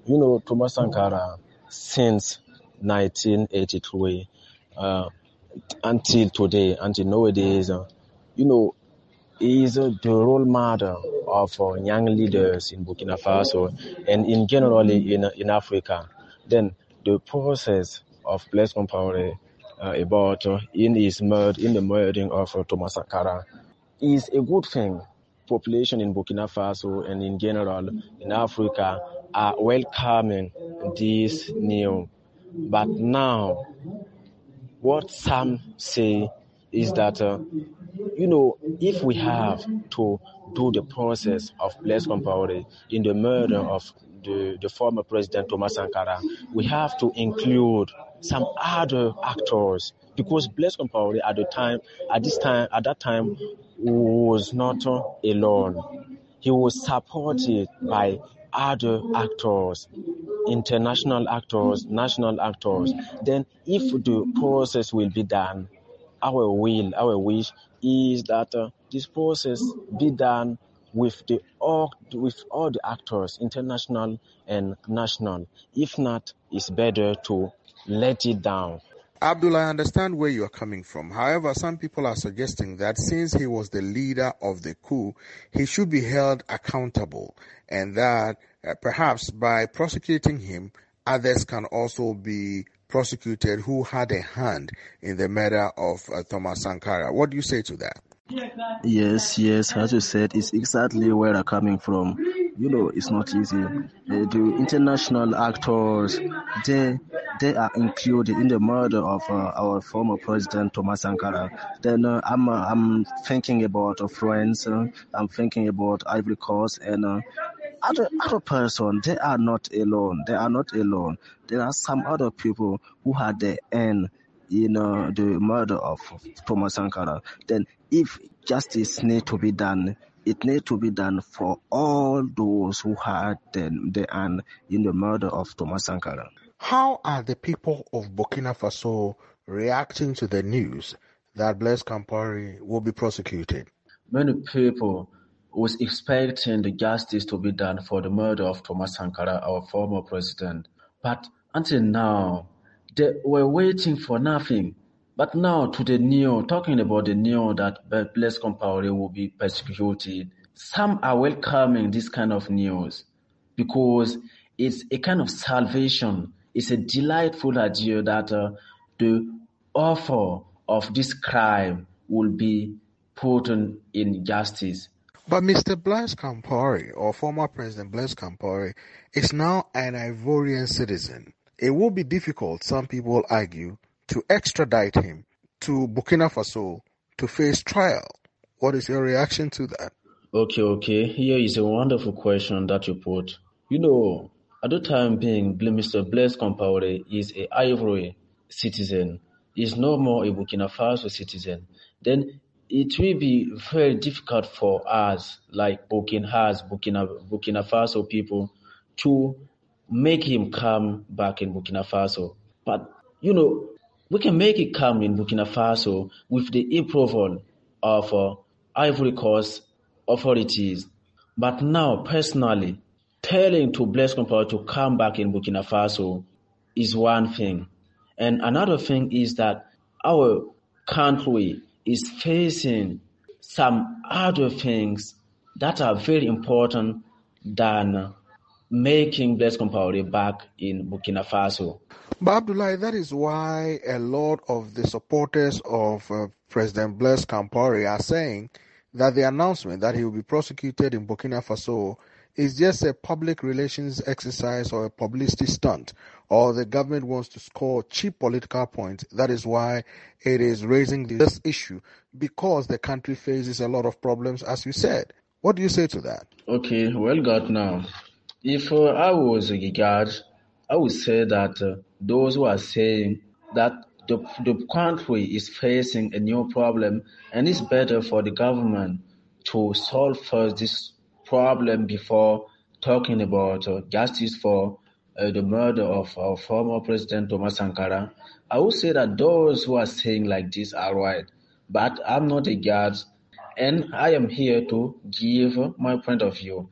Thomas Sankara, since 1983 until today, until nowadays, is the role model of young leaders in Burkina Faso and in generally in Africa. Then the process of Blaise Compaoré about in the murdering of Thomas Sankara is a good thing. Population in Burkina Faso and in general in Africa are welcoming this new. But now, what some say is that, if we have to do the process of Blaise Compaoré in the murder of the former president Thomas Sankara, we have to include some other actors because Blaise Compaoré at that time was not alone. He was supported by other actors, international actors, national actors. Then if the process will be done, our wish is that this process be done with all the actors, international and national. If not, it's better to let it down. Abdul, I understand where you are coming from. However, some people are suggesting that since he was the leader of the coup, he should be held accountable, and that perhaps by prosecuting him, others can also be prosecuted who had a hand in the murder of Thomas Sankara. What do you say to that? Yes, as you said, it's exactly where I'm coming from. It's not easy. The international actors, they are included in the murder of our former president Thomas Sankara. Then I'm thinking about France. I'm thinking about Ivory Coast and other person. They are not alone. There are some other people who had their end in the murder of Thomas Sankara. Then if justice need to be done, it needs to be done for all those who had the hand in the murder of Thomas Sankara. How are the people of Burkina Faso reacting to the news that Blaise Compaoré will be prosecuted? Many people was expecting the justice to be done for the murder of Thomas Sankara, our former president. But until now, they were waiting for nothing. But now talking about the news that Blaise Compaoré will be persecuted, some are welcoming this kind of news because it's a kind of salvation. It's a delightful idea that the author of this crime will be put in justice. But Mr. Blaise Compaoré, or former President Blaise Compaoré, is now an Ivorian citizen. It will be difficult, some people argue, to extradite him to Burkina Faso to face trial. What is your reaction to that? Okay. Here is a wonderful question that you put. At the time being, Mr. Blaise Compaoré is an Ivory citizen. He's no more a Burkina Faso citizen. Then it will be very difficult for us, like Burkina Faso people, to make him come back in Burkina Faso. But, we can make it come in Burkina Faso with the approval of Ivory Coast authorities. But now, personally, telling to Blaise Compaoré to come back in Burkina Faso is one thing. And another thing is that our country is facing some other things that are very important than making Blaise Compaoré back in Burkina Faso. But Abdoulaye, that is why a lot of the supporters of President Blaise Compaoré are saying that the announcement that he will be prosecuted in Burkina Faso is just a public relations exercise or a publicity stunt, or the government wants to score cheap political points. That is why it is raising this issue, because the country faces a lot of problems, as you said. What do you say to that? Okay, well got now. If I was a guard, I would say that those who are saying that the country is facing a new problem and it's better for the government to solve first this problem before talking about justice for the murder of our former president Thomas Sankara. I would say that those who are saying like this are right, but I'm not a judge and I am here to give my point of view.